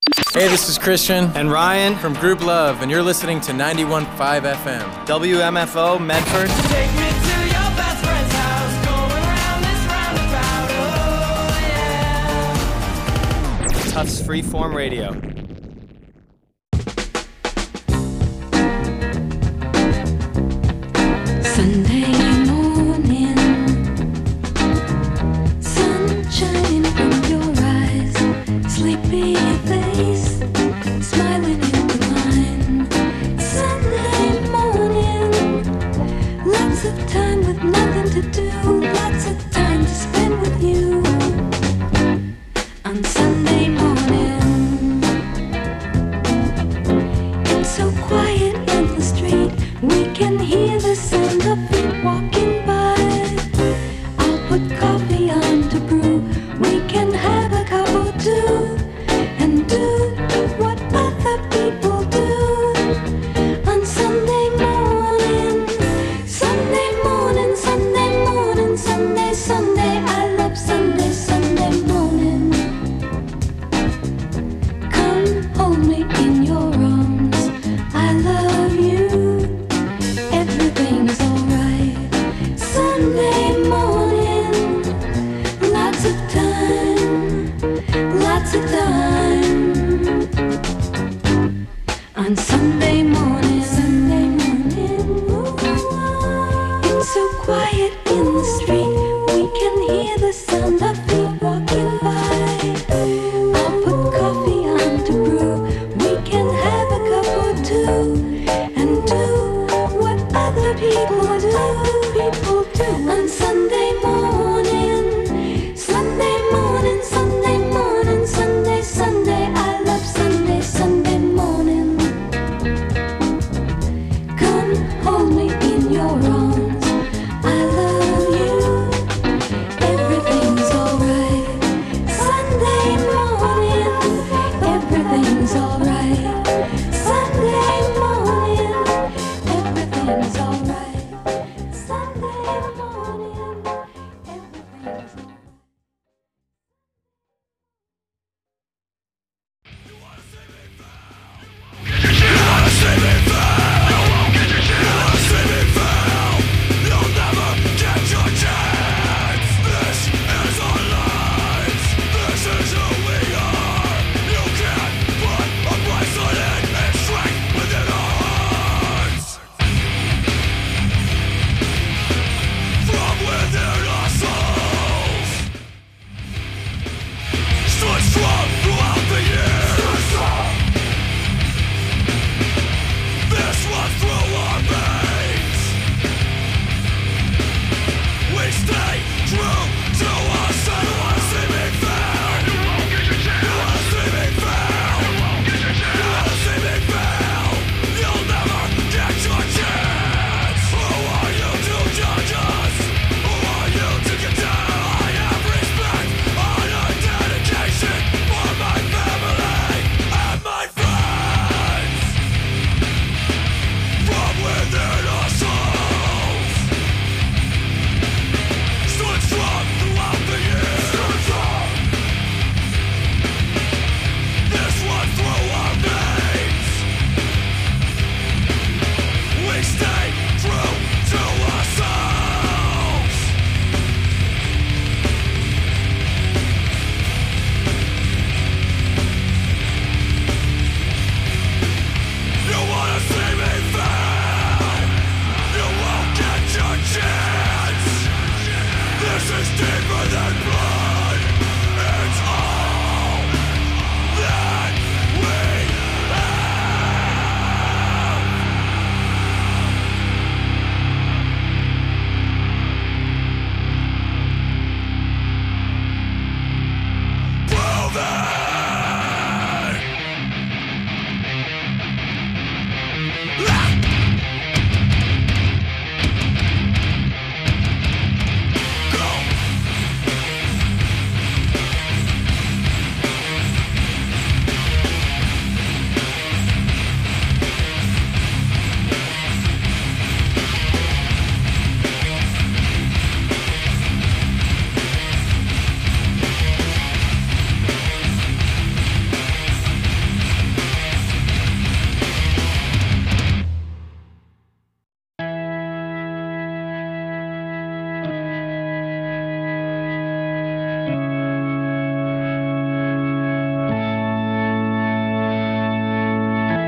Hey, this is Christian and Ryan from Group Love, and you're listening to 91.5 FM. WMFO Medford. Take me to your best friend's house, going round this roundabout, oh yeah. Tufts Freeform Radio. Sunday morning, sunshine from your eyes, sleepy face, smiling in the line. Sunday morning, lots of time with nothing to do, lots of time to spend with you. On Sunday morning, it's so quiet in the street, we can hear the sound of feet walking by. I'll put coffee on to brew, we can have a cup or two, and do what other people do. On Sunday morning, Sunday morning, Sunday morning, Sunday, Sunday, I love Sunday, Sunday morning. Come hold me in your arms, I love you, everything's alright. Sunday morning, lots of time, lots of time. On Sunday morning, Sunday morning, it's so quiet in the street, we can hear the sound of feet walking by. I'll put coffee on to brew, we can have a cup or two, and do what other people do. On Sunday morning, Sunday morning, Sunday morning, Sunday, Sunday, I love Sunday, Sunday morning. Come hold me in your arms, I love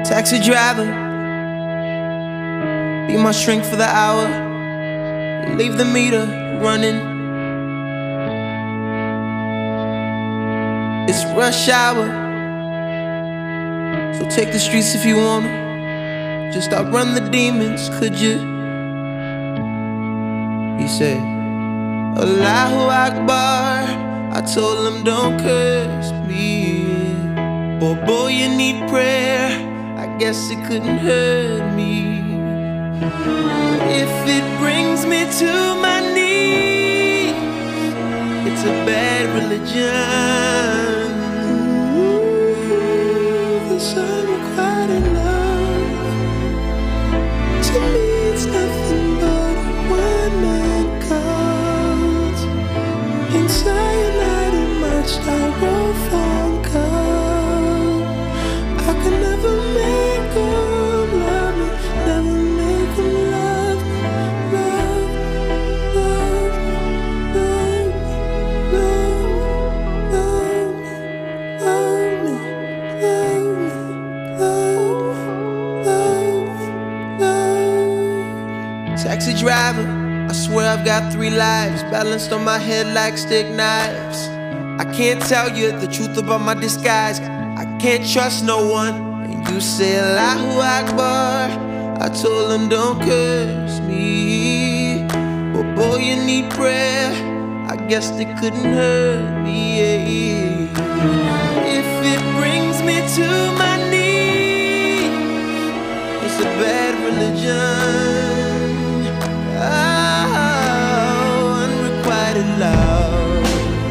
Taxi driver, be my shrink for the hour. Leave the meter running. It's rush hour, so take the streets if you wanna. Just outrun the demons, could you? He said, Allahu Akbar. I told him don't curse me. Boy, you need prayer. I guess it couldn't hurt me. If it brings me to my knees, it's a bad religion. This unrequited love, to me it's nothing but a one-man cult. In cyanide and my styrofoam cup, I could never make them love me, never make them love me, love, love, love, love, love me, love me, love me, love. Taxi driver, I swear I've got 3 lives balanced on my head like stick knives. I can't tell you the truth about my disguise. I can't trust no one. And you say Allahu Akbar. I told him don't curse me. But boy, you need prayer. I guess they couldn't hurt me. If it brings me to my knees, it's a bad religion. Oh, unrequited love,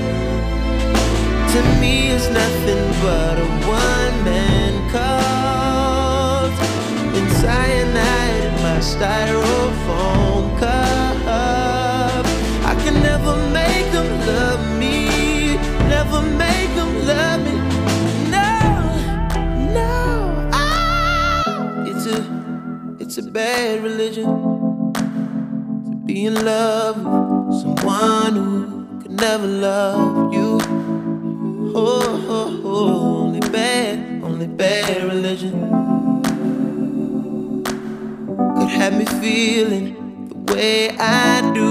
to me it's nothing but a one-man cult. In cyanide in my styrofoam cup, I can never make them love me, never make them love me. No, no, it's a bad religion to be in love with someone who could never love you. Oh, oh, oh, only bad religion could have me feeling the way I do.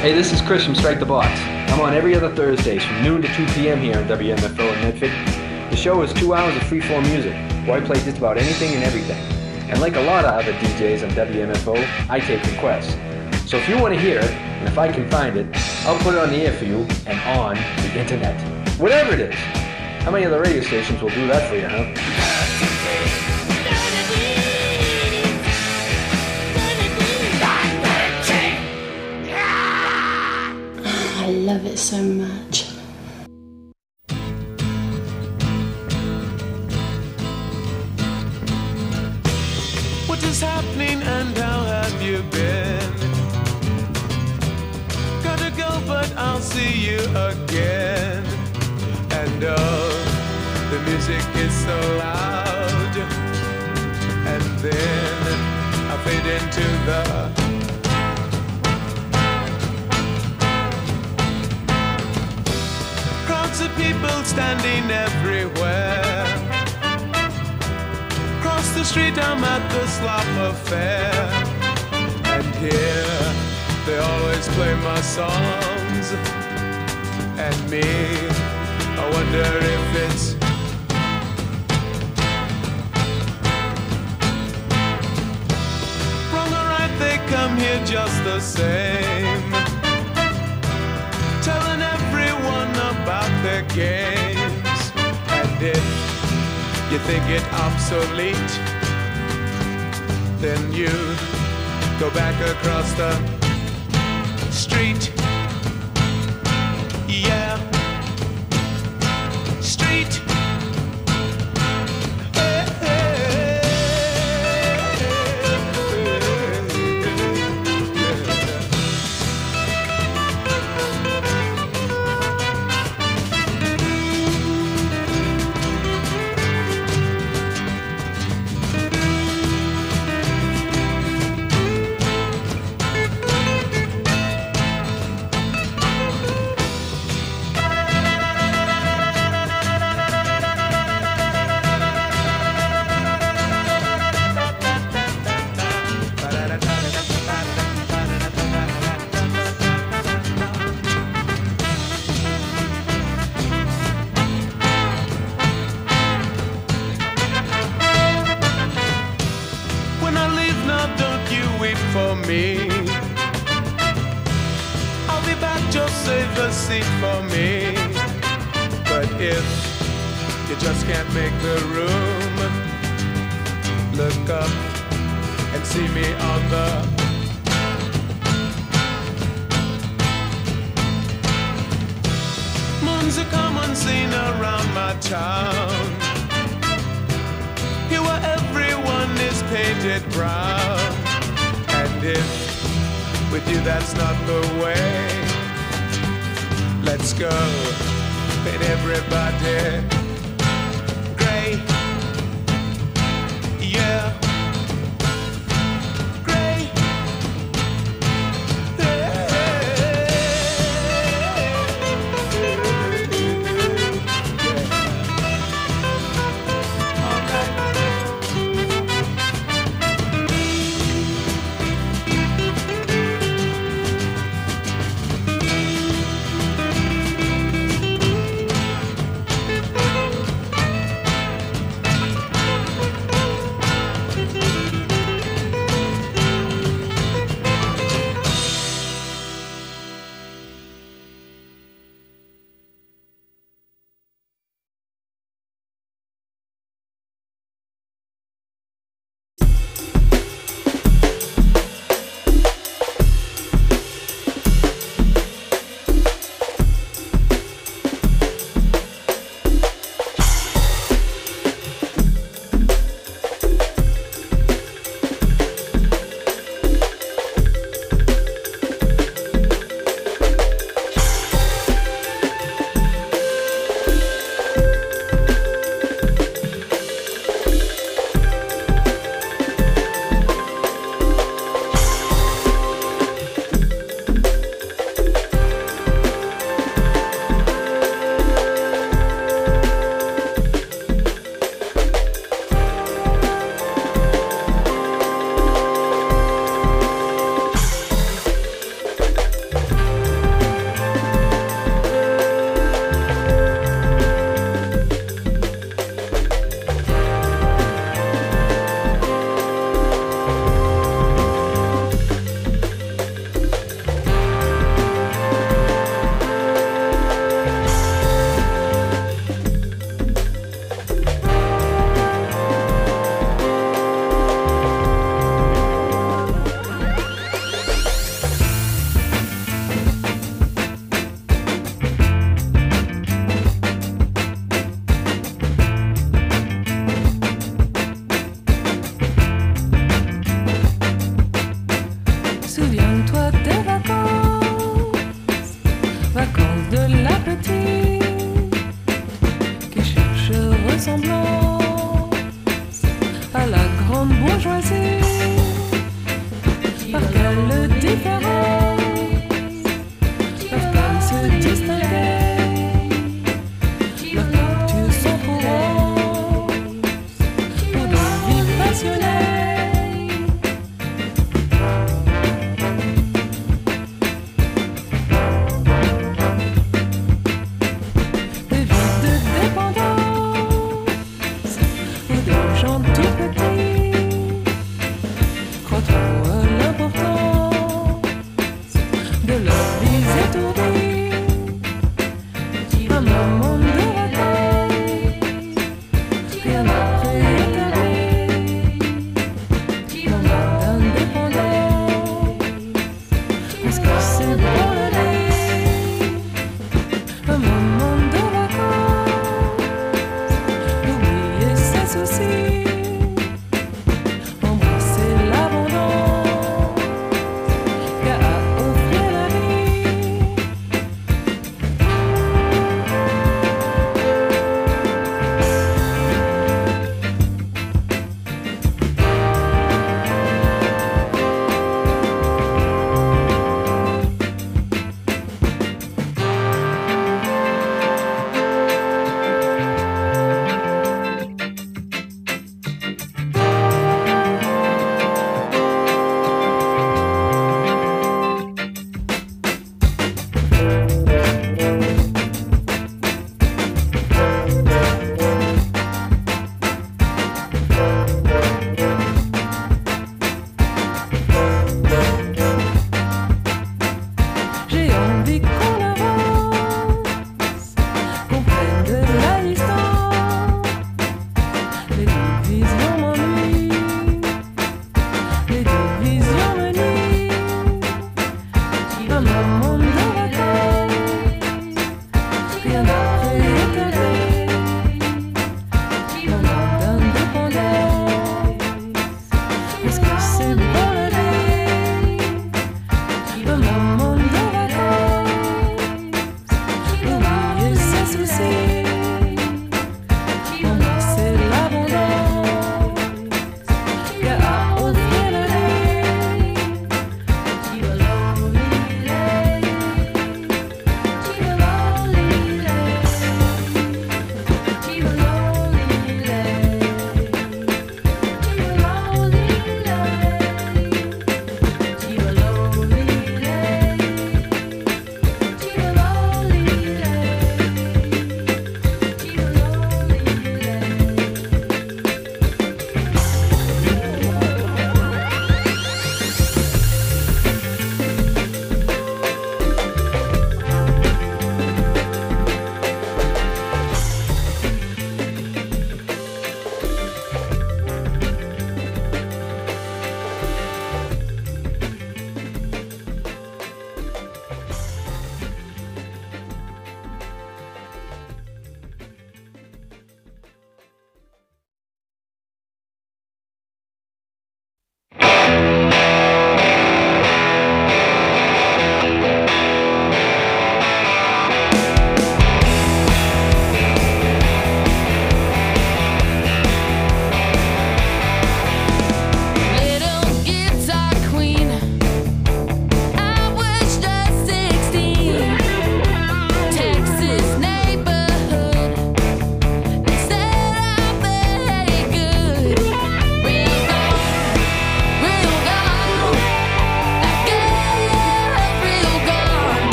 Hey, this is Chris from Strike the Box. I'm on every other Thursdays from noon to 2 p.m. here on WMFO in Medford. The show is 2 hours of free-form music, where I play just about anything and everything. And like a lot of other DJs on WMFO, I take requests. So if you want to hear it, and if I can find it, I'll put it on the air for you and on the internet. Whatever it is. How many other radio stations will do that for you, huh? I love it so much. What is happening and how have you been? Gotta go, but I'll see you again. And oh, the music is so loud. And then I fade into the crowds of people standing everywhere. Across the street I'm at the Slop Affair. And here they always play my songs. And me, I wonder if it's wrong or right, they come here just the same, telling everyone about their games. And if you think it obsolete, then you go back across the street. Yeah, street. Hey, hey, when I leave now, don't you wait for me. I'll be back, just save a seat for me. But if you just can't make the room, look up and see me on the moon's a common scene around my town. Here where everyone is painted brown. And if with you that's not the way, let's go paint everybody gray. Yeah, gray.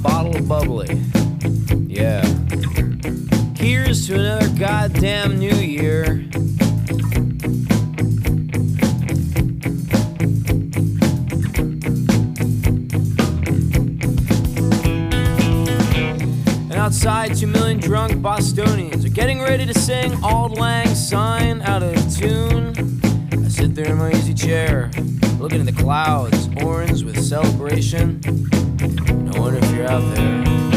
bottle of bubbly. Yeah. Here's to another goddamn new year. And outside, 2 million drunk Bostonians are getting ready to sing Auld Lang Syne out of tune. I sit there in my easy chair, looking at the clouds, orange with celebration. I wonder if you're out there.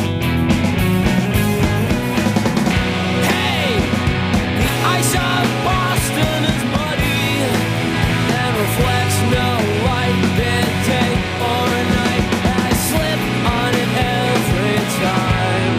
Hey, the ice of Boston is muddy and reflects no light, day or night. And I slip on it every time.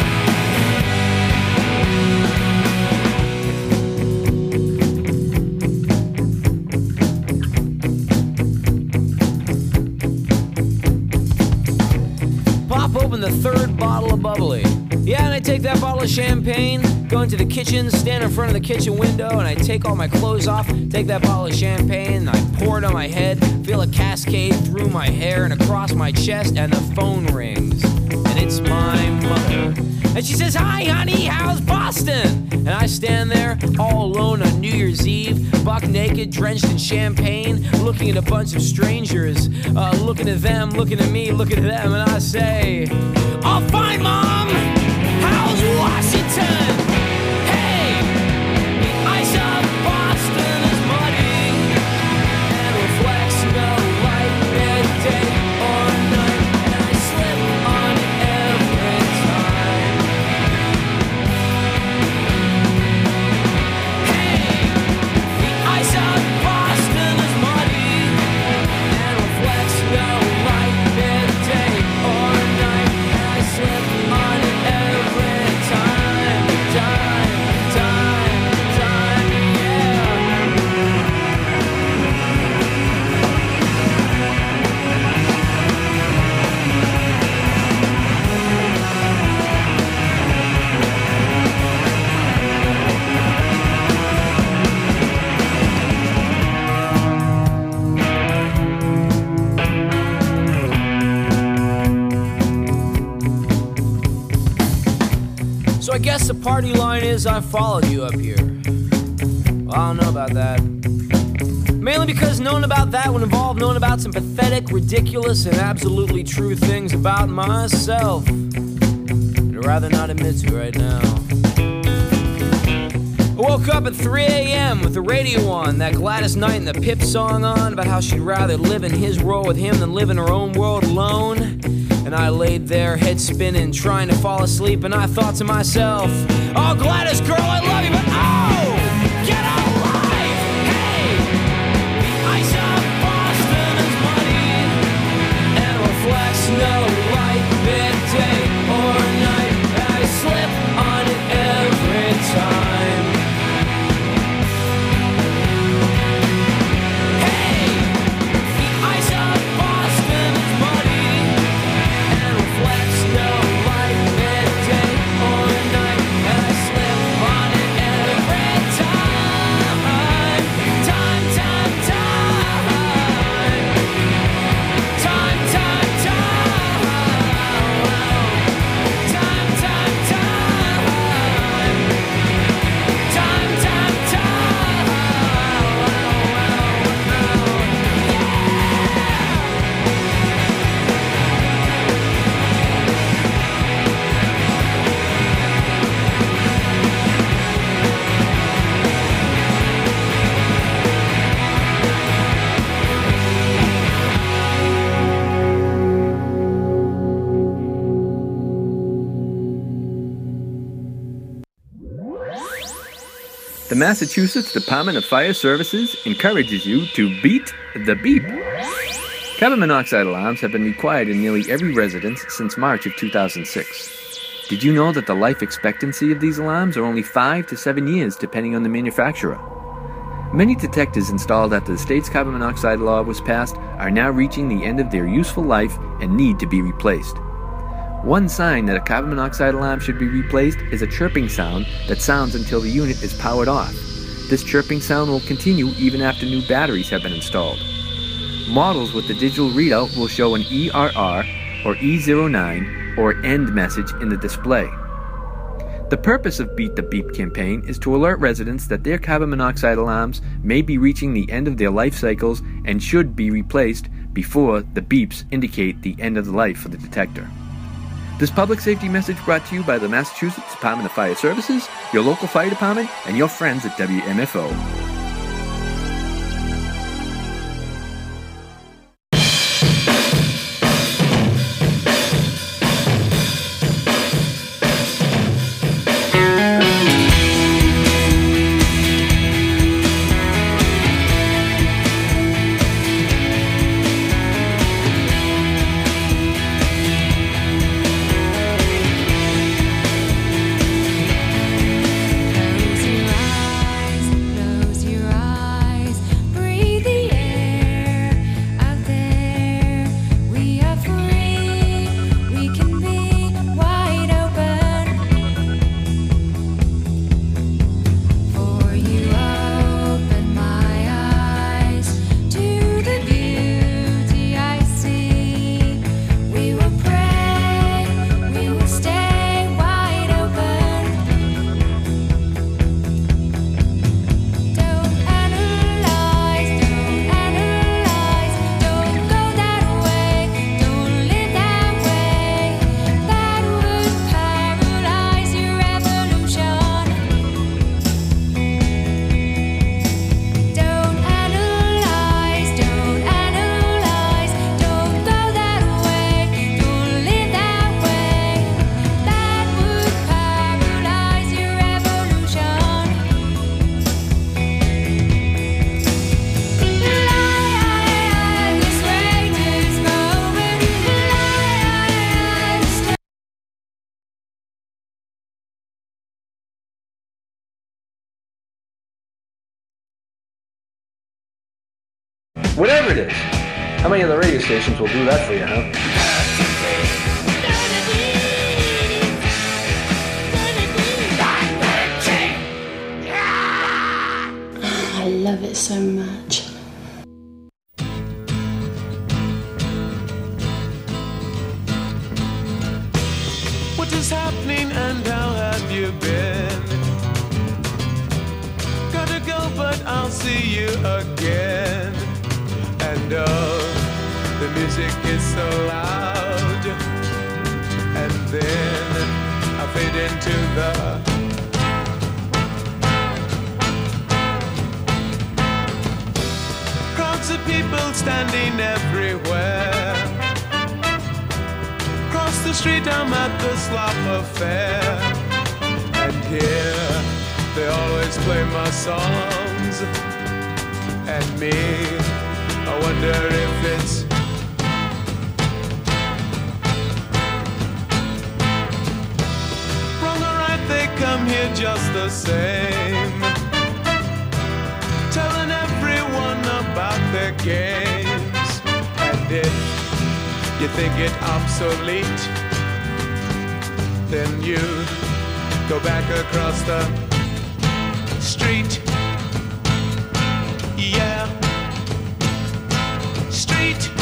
Pop open the third bottle of bubbly. Yeah, and I take that bottle of champagne, go into the kitchen, stand in front of the kitchen window, and I take all my clothes off, take that bottle of champagne, and I pour it on my head, feel a cascade through my hair and across my chest, and the phone rings. And it's my mother. And she says, "Hi, honey, how's Boston?" And I stand there all alone on New Year's Eve, buck naked, drenched in champagne, looking at a bunch of strangers, looking at them, looking at me, looking at them, and I say, "Oh, fine, Mom! How's Washington? Hey, the ice of Boston is muddy and reflects no light, midday or night, and I slip on it every time. Hey, the ice of Boston is muddy and reflects no light, midday or night, and I slip on it every time, yeah. So I guess the party line is I followed you up here. Well, I don't know about that. Mainly because knowing about that would involve knowing about some pathetic, ridiculous, and absolutely true things about myself. I'd rather not admit to right now. I woke up at 3 a.m. with the radio on, that Gladys Knight and the Pip song on, about how she'd rather live in his world with him than live in her own world alone. And I laid there, head spinning, trying to fall asleep, and I thought to myself, "Oh, Gladys, girl, I love you, but oh, get a life! Hey, the ice of Boston is muddy and reflects no light, midday or night, and I slip on it every time. Hey, the ice of Boston is muddy and reflects no light, midday or night, and I slip on it every time. Time, time, time. Time, time, time. Time, time, time. Time, time, time. The Massachusetts Department of Fire Services encourages you to beat the beep. Carbon monoxide alarms have been required in nearly every residence since March of 2006. Did you know that the life expectancy of these alarms are only 5 to 7 years depending on the manufacturer? Many detectors installed after the state's carbon monoxide law was passed are now reaching the end of their useful life and need to be replaced. One sign that a carbon monoxide alarm should be replaced is a chirping sound that sounds until the unit is powered off. This chirping sound will continue even after new batteries have been installed. Models with the digital readout will show an ERR or E09 or end message in the display. The purpose of Beat the Beep campaign is to alert residents that their carbon monoxide alarms may be reaching the end of their life cycles and should be replaced before the beeps indicate the end of the life for the detector. This public safety message brought to you by the Massachusetts Department of Fire Services, your local fire department, and your friends at WMFO. Whatever it is. How many of the radio stations will do that for you, huh? I love it so much. What is happening and how have you been? Gotta go, but I'll see you again. And oh, the music is so loud. And then I fade into the crowds of people standing everywhere. Across the street I'm at the Slop Affair. And here they always play my songs. And me, I wonder if it's wrong or right, they come here just the same, telling everyone about their games. And if you think it obsolete, then you go back across the street. Yeah. Street.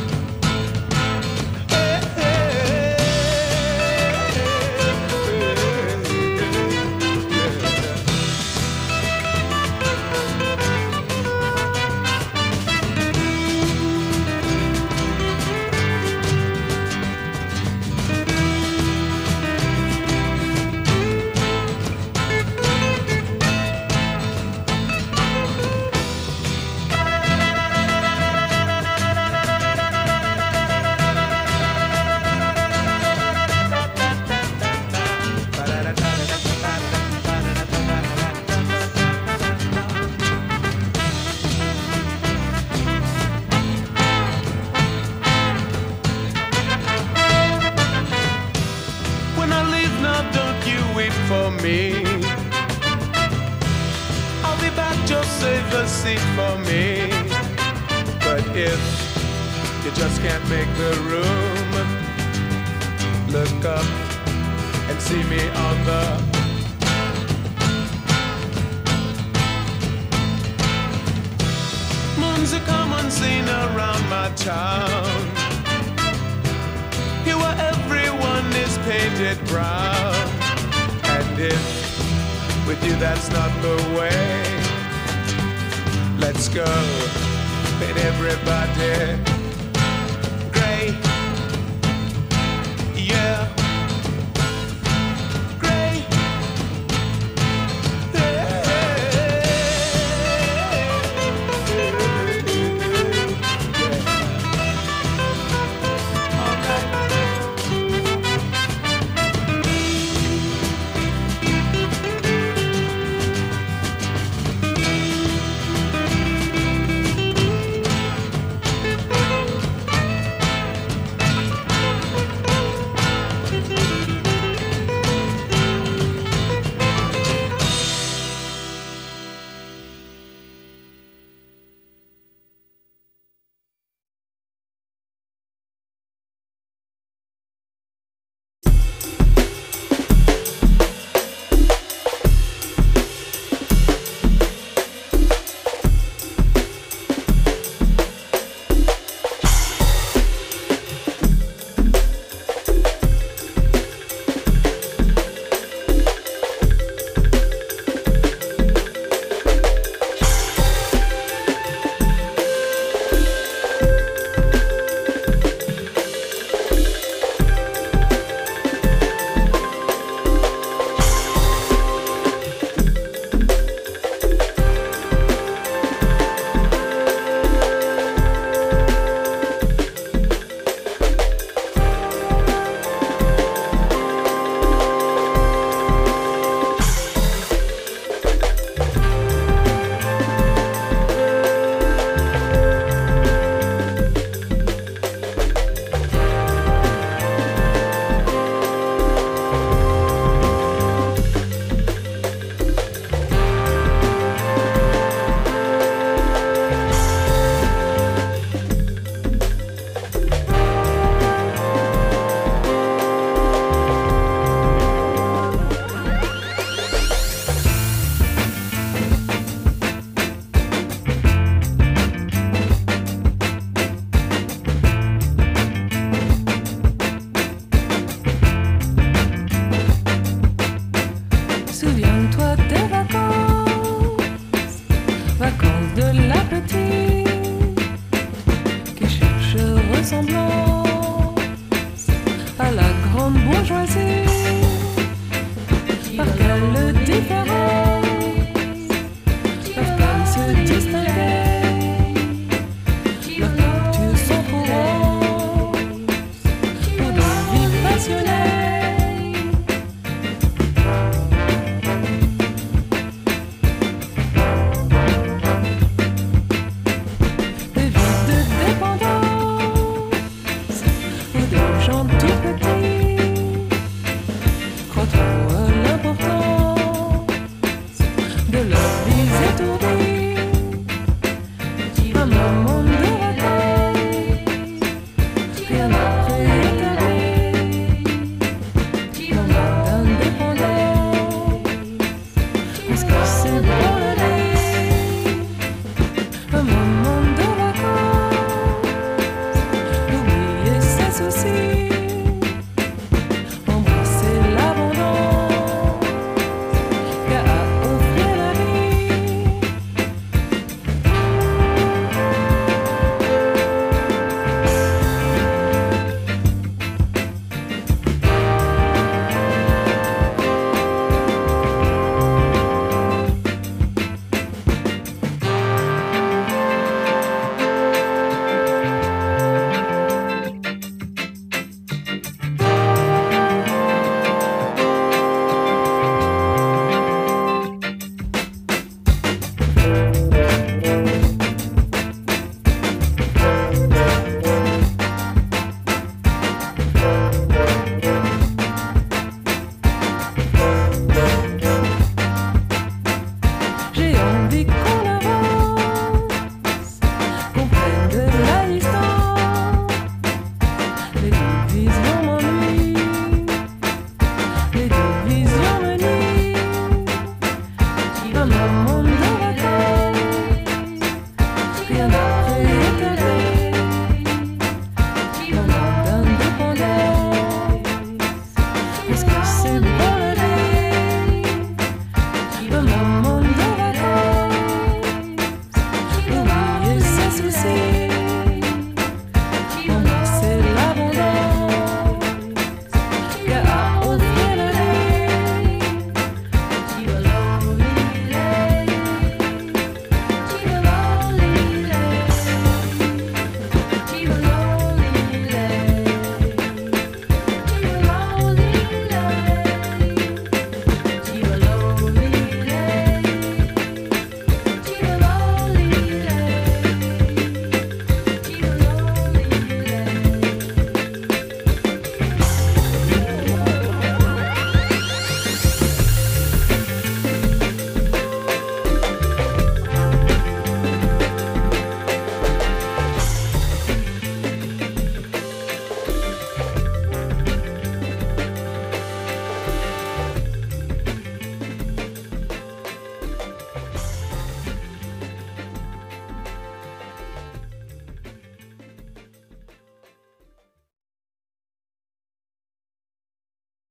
For me, I'll be back, just save a seat for me. But if you just can't make the room, look up and see me on the moon's a common scene around my town. Here where everyone painted brown. And if with you that's not the way, let's go, paint everybody gray. Yeah.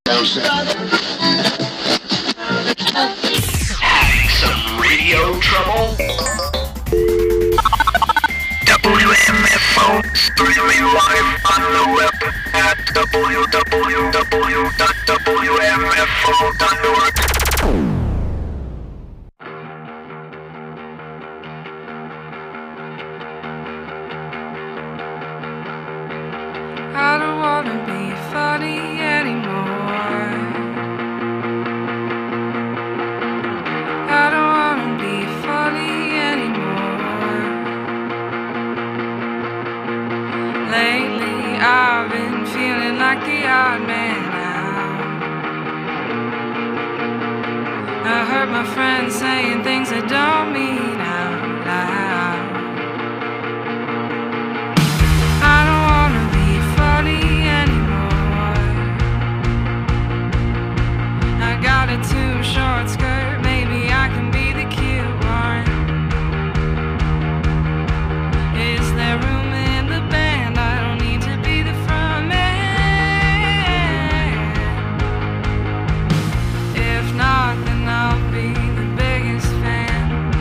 Having some radio trouble? WMFO, streaming live on the web at www.wmfo.org. I don't wanna be funny anymore. I don't wanna be funny anymore. Lately I've been feeling like the odd man out. I heard my friends saying things I don't mean out loud. I don't wanna be funny anymore. I got a too short skirt, maybe I can be the cute one. Is there room in the band? I don't need to be the front man. If not, then I'll be the biggest fan.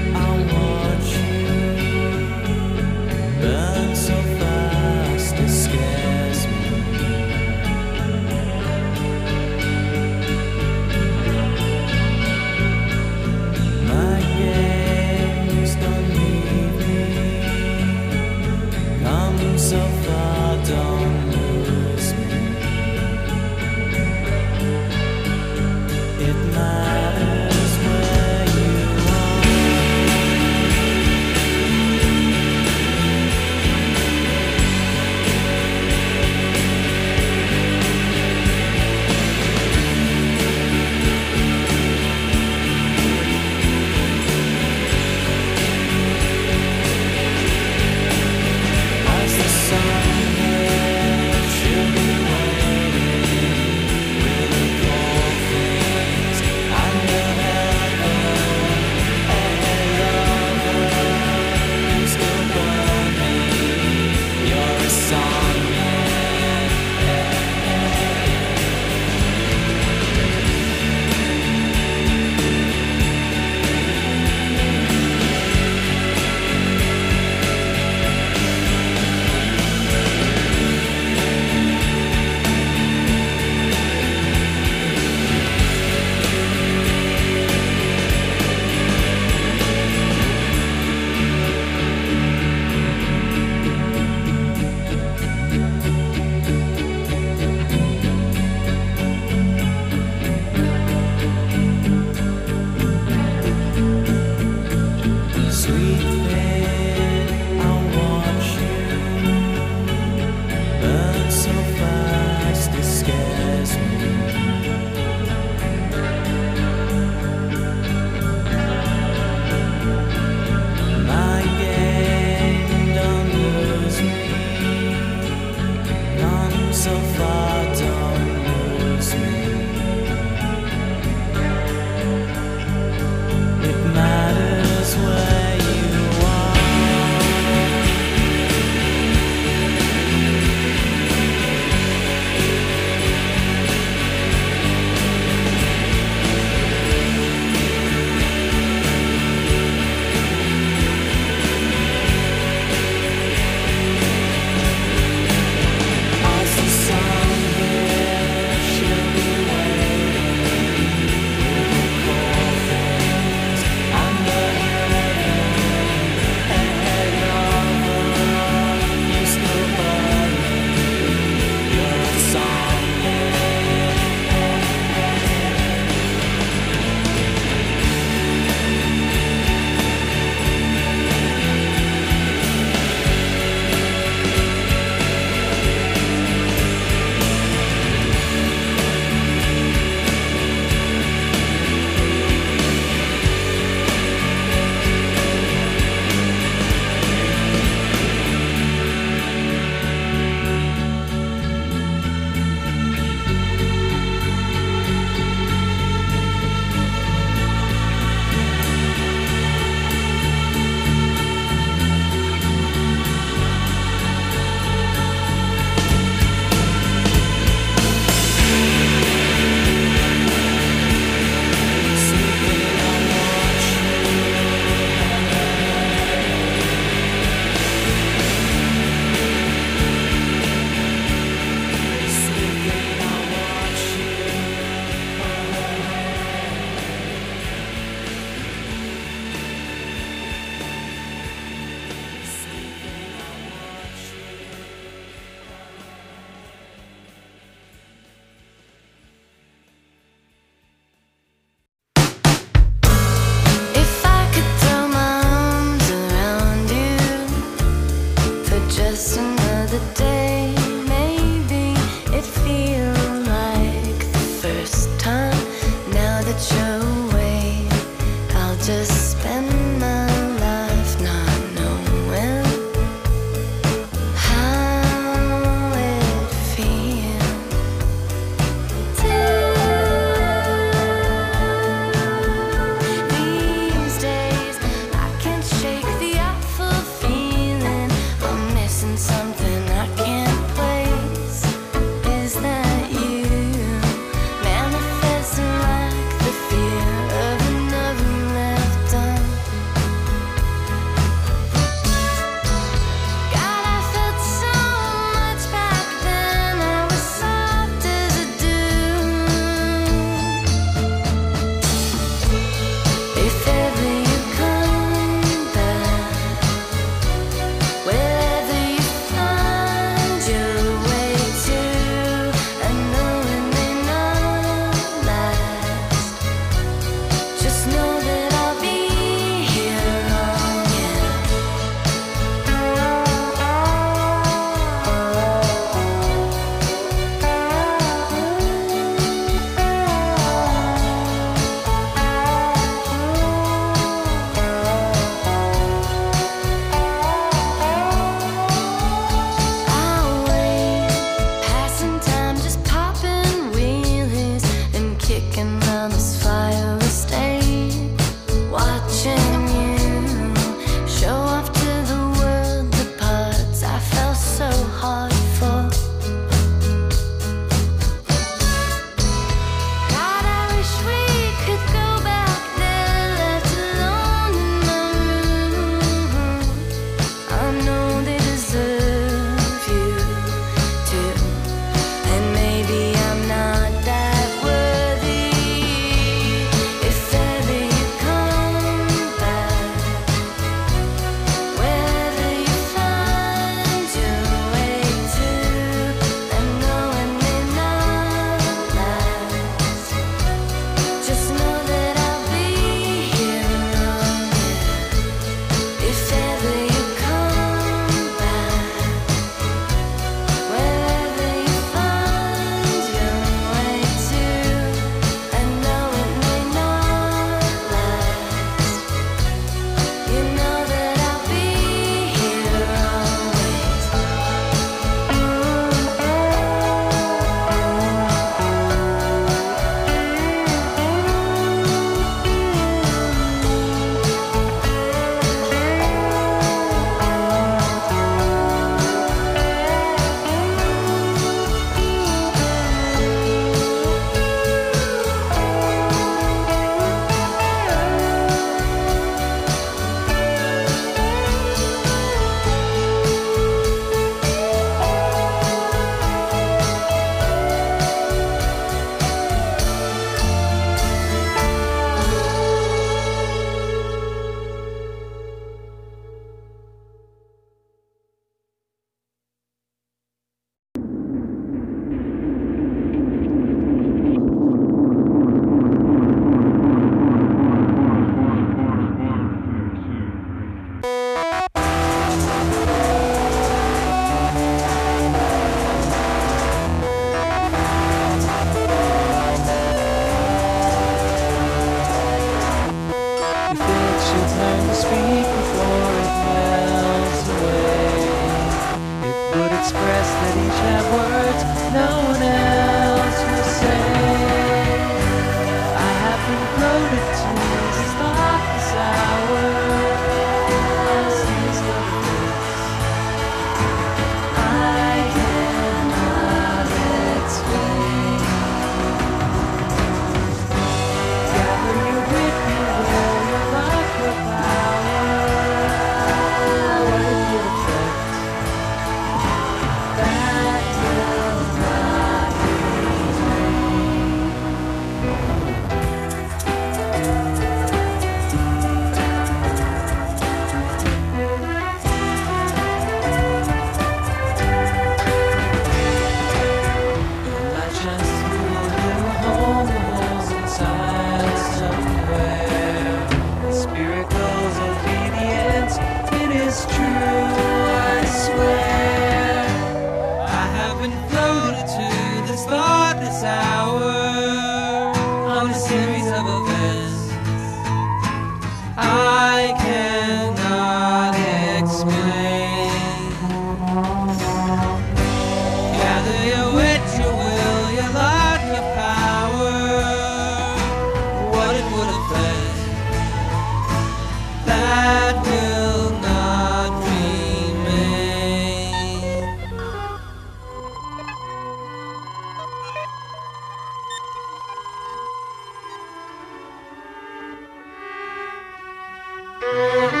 Thank you.